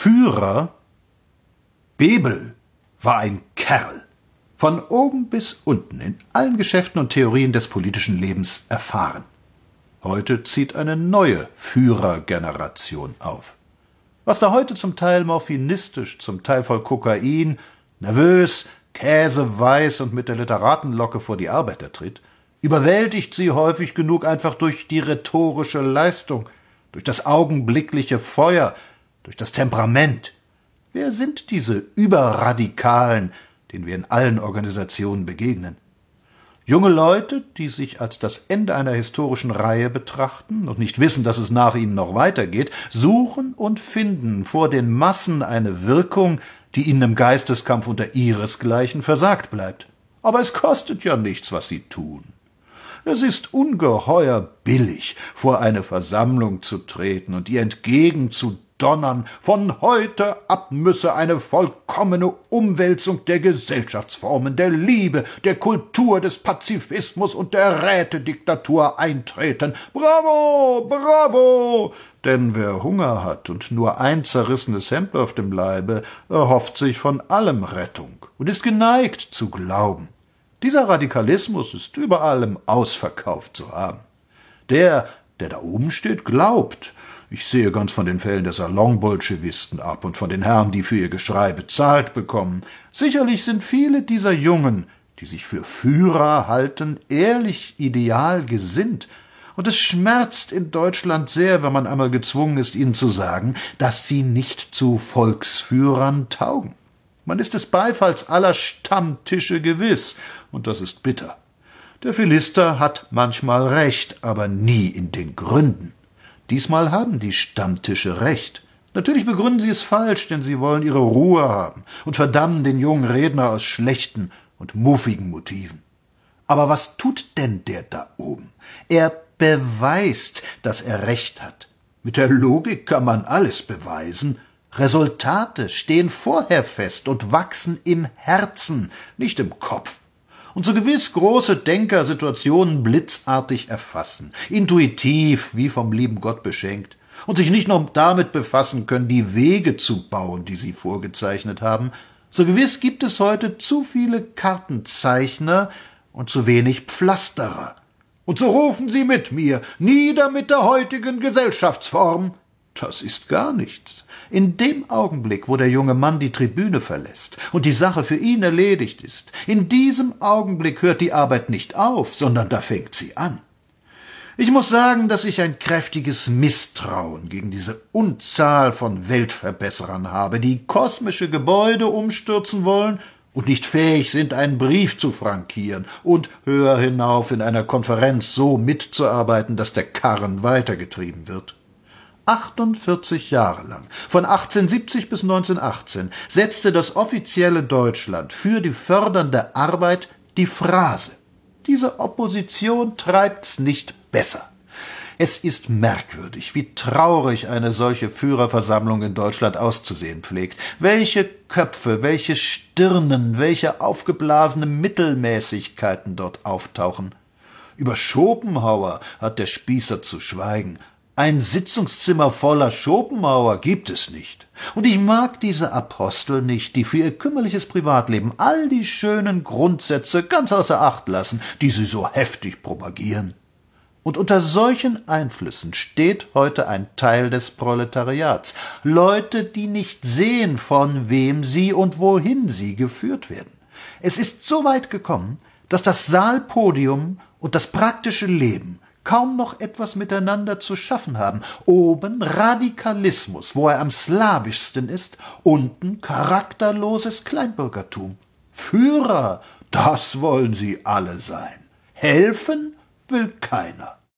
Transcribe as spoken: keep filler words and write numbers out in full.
Führer? Bebel war ein Kerl. Von oben bis unten in allen Geschäften und Theorien des politischen Lebens erfahren. Heute zieht eine neue Führergeneration auf. Was da heute zum Teil morphinistisch, zum Teil voll Kokain, nervös, käseweiß und mit der Literatenlocke vor die Arbeiter tritt, überwältigt sie häufig genug einfach durch die rhetorische Leistung, durch das augenblickliche Feuer, durch das Temperament. Wer sind diese Überradikalen, denen wir in allen Organisationen begegnen? Junge Leute, die sich als das Ende einer historischen Reihe betrachten und nicht wissen, dass es nach ihnen noch weitergeht, suchen und finden vor den Massen eine Wirkung, die ihnen im Geisteskampf unter ihresgleichen versagt bleibt. Aber es kostet ja nichts, was sie tun. Es ist ungeheuer billig, vor eine Versammlung zu treten und ihr entgegenzudonnern, von heute ab müsse eine vollkommene Umwälzung der Gesellschaftsformen, der Liebe, der Kultur, des Pazifismus und der Rätediktatur eintreten. Bravo, bravo! Denn wer Hunger hat und nur ein zerrissenes Hemd auf dem Leibe, erhofft sich von allem Rettung und ist geneigt zu glauben. Dieser Radikalismus ist überall im Ausverkauf zu haben. Der, der da oben steht, glaubt. Ich sehe ganz von den Fällen der Salonbolschewisten ab und von den Herren, die für ihr Geschrei bezahlt bekommen. Sicherlich sind viele dieser Jungen, die sich für Führer halten, ehrlich ideal gesinnt. Und es schmerzt in Deutschland sehr, wenn man einmal gezwungen ist, ihnen zu sagen, dass sie nicht zu Volksführern taugen. Man ist des Beifalls aller Stammtische gewiss, und das ist bitter. Der Philister hat manchmal recht, aber nie in den Gründen. Diesmal haben die Stammtische recht. Natürlich begründen sie es falsch, denn sie wollen ihre Ruhe haben und verdammen den jungen Redner aus schlechten und muffigen Motiven. Aber was tut denn der da oben? Er beweist, dass er recht hat. Mit der Logik kann man alles beweisen. Resultate stehen vorher fest und wachsen im Herzen, nicht im Kopf. Und so gewiss große Denker Situationen blitzartig erfassen, intuitiv wie vom lieben Gott beschenkt, und sich nicht nur damit befassen können, die Wege zu bauen, die sie vorgezeichnet haben, so gewiss gibt es heute zu viele Kartenzeichner und zu wenig Pflasterer. Und so rufen sie mit mir, nieder mit der heutigen Gesellschaftsform. Das ist gar nichts. In dem Augenblick, wo der junge Mann die Tribüne verlässt und die Sache für ihn erledigt ist, in diesem Augenblick hört die Arbeit nicht auf, sondern da fängt sie an. Ich muss sagen, dass ich ein kräftiges Misstrauen gegen diese Unzahl von Weltverbesserern habe, die kosmische Gebäude umstürzen wollen und nicht fähig sind, einen Brief zu frankieren und höher hinauf in einer Konferenz so mitzuarbeiten, dass der Karren weitergetrieben wird. achtundvierzig Jahre lang, von achtzehnhundertsiebzig bis neunzehnhundertachtzehn, setzte das offizielle Deutschland für die fördernde Arbeit die Phrase. Diese Opposition treibt's nicht besser. Es ist merkwürdig, wie traurig eine solche Führerversammlung in Deutschland auszusehen pflegt. Welche Köpfe, welche Stirnen, welche aufgeblasene Mittelmäßigkeiten dort auftauchen. Über Schopenhauer hat der Spießer zu schweigen. Ein Sitzungszimmer voller Schopenhauer gibt es nicht. Und ich mag diese Apostel nicht, die für ihr kümmerliches Privatleben all die schönen Grundsätze ganz außer Acht lassen, die sie so heftig propagieren. Und unter solchen Einflüssen steht heute ein Teil des Proletariats. Leute, die nicht sehen, von wem sie und wohin sie geführt werden. Es ist so weit gekommen, dass das Saalpodium und das praktische Leben kaum noch etwas miteinander zu schaffen haben. Oben Radikalismus, wo er am slawischsten ist, unten charakterloses Kleinbürgertum. Führer, das wollen sie alle sein. Helfen will keiner.